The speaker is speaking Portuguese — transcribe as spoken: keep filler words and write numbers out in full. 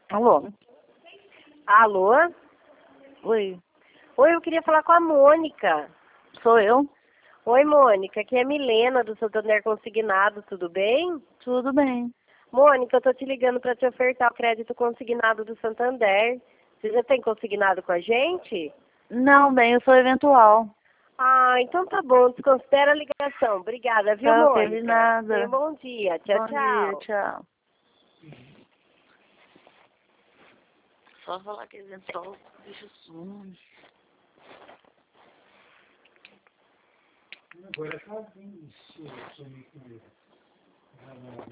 Alô? Alô? Oi, Oi, eu queria falar com a Mônica. sou eu? Oi, Mônica, aqui é a Milena do Santander Consignado, tudo bem? Tudo bem. Mônica, eu tô te ligando para te ofertar o crédito consignado do Santander. Você já tem consignado com a gente? Não, bem, eu sou eventual. Ah, então tá bom, desconsidera a ligação. Obrigada, viu, Tá, ok, de Mônica? Tenha nada. um bom dia. Tchau, Bom dia, tchau. tchau. Só falar que eventual, deixa o some. Agora tá bem isso, sumir com ele.